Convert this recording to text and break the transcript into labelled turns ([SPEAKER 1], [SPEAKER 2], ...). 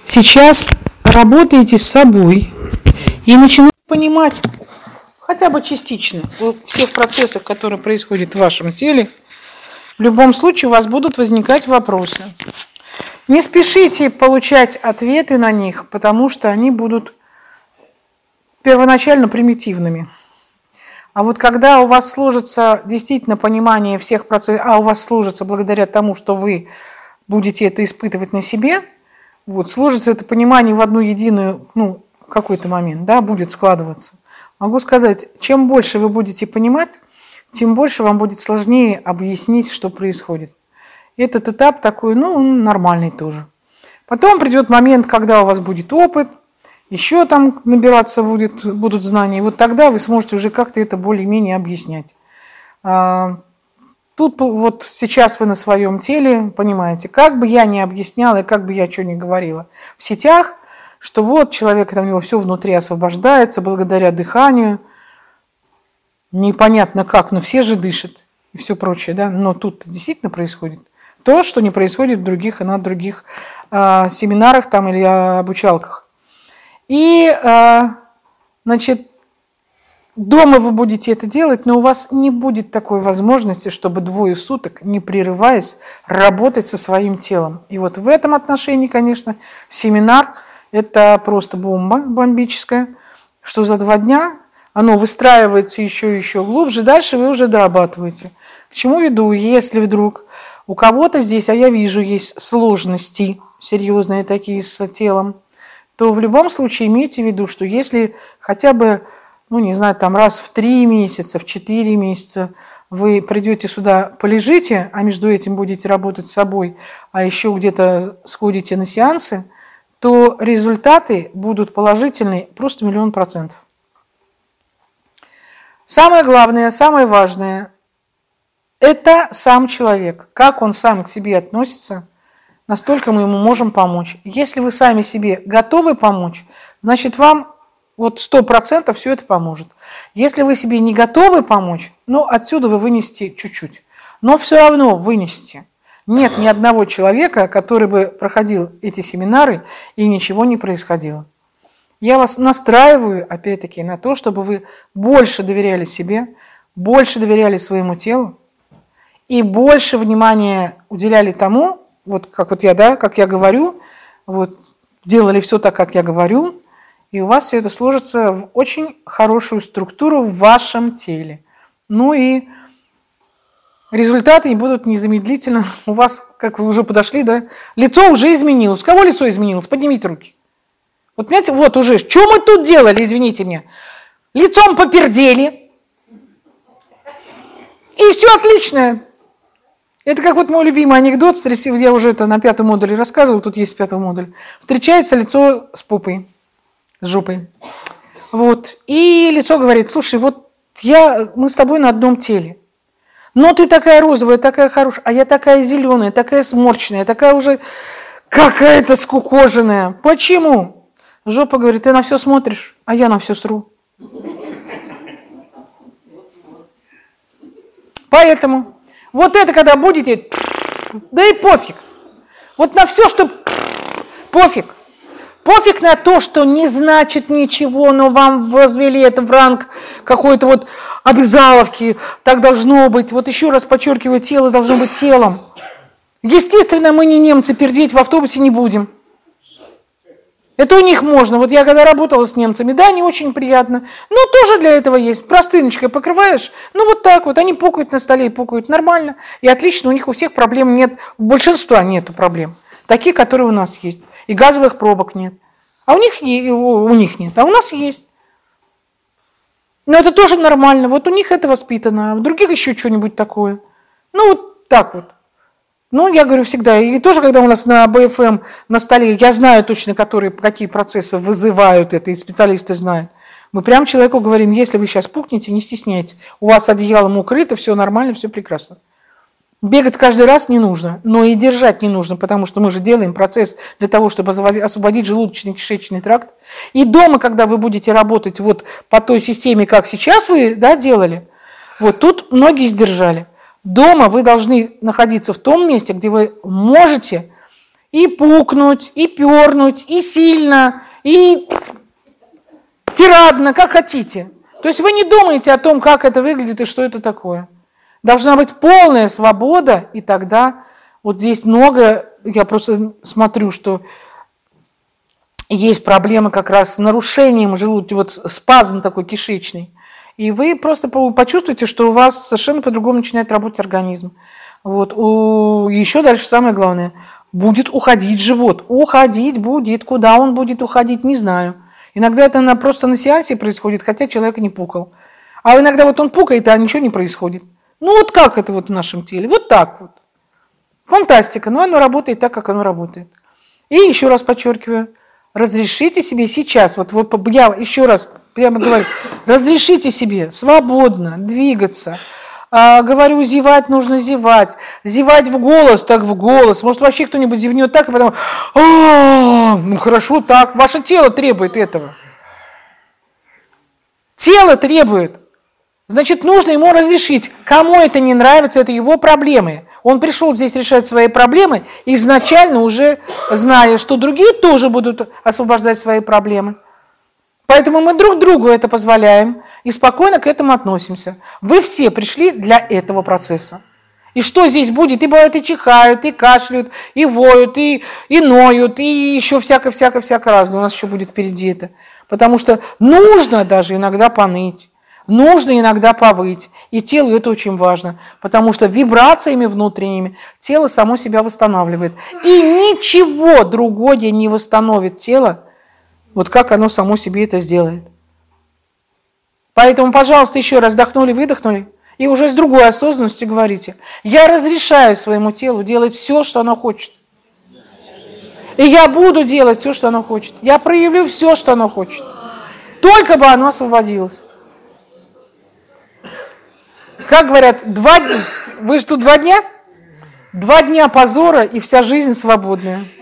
[SPEAKER 1] сейчас работаете с собой и начинаете понимать хотя бы частично во всех процессах, которые происходят в вашем теле, в любом случае у вас будут возникать вопросы. Не спешите получать ответы на них, потому что они будут первоначально примитивными. А вот когда у вас сложится действительно понимание всех процессов, а у вас сложится благодаря тому, что вы будете это испытывать на себе, вот, сложится это понимание в одну единую, в какой-то момент, да, будет складываться. Могу сказать, чем больше вы будете понимать, тем больше вам будет сложнее объяснить, что происходит. Этот этап такой, нормальный тоже. Потом придет момент, когда у вас будет опыт, еще там набираться будут знания. И вот тогда вы сможете уже как-то это более-менее объяснять. Тут вот сейчас вы на своем теле понимаете, как бы я ни объясняла и как бы я что ни говорила в сетях, что вот человек, там у него все внутри освобождается благодаря дыханию. Непонятно как, но все же дышат и все прочее, да. Но тут действительно происходит то, что не происходит в других и на других семинарах там или обучалках. И, дома вы будете это делать, но у вас не будет такой возможности, чтобы 2 суток, не прерываясь, работать со своим телом. И вот в этом отношении, конечно, семинар – это просто бомба бомбическая, что за 2 дня оно выстраивается еще и еще глубже, дальше вы уже дорабатываете. К чему веду? Если вдруг у кого-то здесь, а я вижу, есть сложности серьезные такие с телом, то в любом случае имейте в виду, что если хотя бы, раз в 3 месяца, в 4 месяца вы придете сюда, полежите, а между этим будете работать с собой, а еще где-то сходите на сеансы, то результаты будут положительные просто 1000000%. Самое главное, самое важное – это сам человек. Как он сам к себе относится, настолько мы ему можем помочь. Если вы сами себе готовы помочь, значит, вам 100% все это поможет. Если вы себе не готовы помочь, отсюда вы вынесете чуть-чуть. Но все равно вынесете. Нет ни одного человека, который бы проходил эти семинары, и ничего не происходило. Я вас настраиваю, опять-таки, на то, чтобы вы больше доверяли себе, больше доверяли своему телу, и больше внимания уделяли тому, как я говорю, делали все так, как я говорю, и у вас все это сложится в очень хорошую структуру в вашем теле. И результаты будут незамедлительно. У вас, как вы уже подошли, да, лицо уже изменилось. У кого лицо изменилось? Поднимите руки. Понимаете, уже. Что мы тут делали, извините меня? Лицом попердели. И все отлично. Это как мой любимый анекдот, я уже это на 5-м модуле рассказывал, тут есть 5-й модуль. Встречается лицо с попой, с жопой. И лицо говорит: слушай, мы с тобой на одном теле. Но ты такая розовая, такая хорошая, а я такая зеленая, такая сморщенная, такая уже какая-то скукоженная. Почему? Жопа говорит: ты на все смотришь, а я на все сру. Поэтому это когда будете, да и пофиг. На все, что пофиг. Пофиг на то, что не значит ничего, но вам возвели это в ранг какой-то обязаловки. Так должно быть. Еще раз подчеркиваю, тело должно быть телом. Естественно, мы не немцы, пердеть в автобусе не будем. Это у них можно. Я когда работала с немцами, да, не очень приятно. Но тоже для этого есть. Простыночкой покрываешь, так они пукают на столе и пукают нормально. И отлично, у них у всех проблем нет. У большинства нету проблем. Такие, которые у нас есть. И газовых пробок нет. А у них нет, а у нас есть. Но это тоже нормально. У них это воспитано, а у других еще что-нибудь такое. Так. Я говорю всегда, и тоже, когда у нас на БФМ на столе, я знаю точно, какие процессы вызывают это, и специалисты знают. Мы прям человеку говорим: если вы сейчас пукнете, не стесняйтесь. У вас одеялом укрыто, все нормально, все прекрасно. Бегать каждый раз не нужно, но и держать не нужно, потому что мы же делаем процесс для того, чтобы освободить желудочно-кишечный тракт. И дома, когда вы будете работать по той системе, как сейчас вы делали, тут многие сдержали. Дома вы должны находиться в том месте, где вы можете и пукнуть, и пернуть, и сильно, и тирадно, как хотите. То есть вы не думаете о том, как это выглядит и что это такое. Должна быть полная свобода, и тогда вот здесь много, я просто смотрю, что есть проблемы как раз с нарушением желудка, вот спазм такой кишечный. И вы просто почувствуете, что у вас совершенно по-другому начинает работать организм. Вот. Еще дальше самое главное. Будет уходить живот. Уходить будет. Куда он будет уходить, не знаю. Иногда это просто на сеансе происходит, хотя человек не пукал. А иногда вот он пукает, а ничего не происходит. Ну вот как это вот в нашем теле? Вот так вот. Фантастика. Но оно работает так, как оно работает. И еще раз подчеркиваю. Разрешите себе сейчас, вот я еще раз прямо говорю, разрешите себе свободно двигаться. Говорю, зевать нужно зевать. Зевать в голос, так в голос. Может, вообще кто-нибудь зевнет так, и потом, ну хорошо так. Ваше тело требует этого. Тело требует. Значит, нужно ему разрешить. Кому это не нравится, это его проблемы. Он пришел здесь решать свои проблемы, изначально уже зная, что другие тоже будут освобождать свои проблемы. Поэтому мы друг другу это позволяем и спокойно к этому относимся. Вы все пришли для этого процесса. И что здесь будет? И бывает, и чихают, и кашляют, и воют, и ноют, и еще всякое разное. У нас еще будет впереди это. Потому что нужно даже иногда поныть. Нужно иногда повыть, и телу это очень важно, потому что вибрациями внутренними тело само себя восстанавливает. И ничего другое не восстановит тело, вот как оно само себе это сделает. Поэтому, пожалуйста, еще раз вдохнули, выдохнули, и уже с другой осознанностью говорите: я разрешаю своему телу делать все, что оно хочет. И я буду делать все, что оно хочет. Я проявлю все, что оно хочет. Только бы оно освободилось. Как говорят, вы же тут 2 дня? 2 дня позора, и вся жизнь свободная.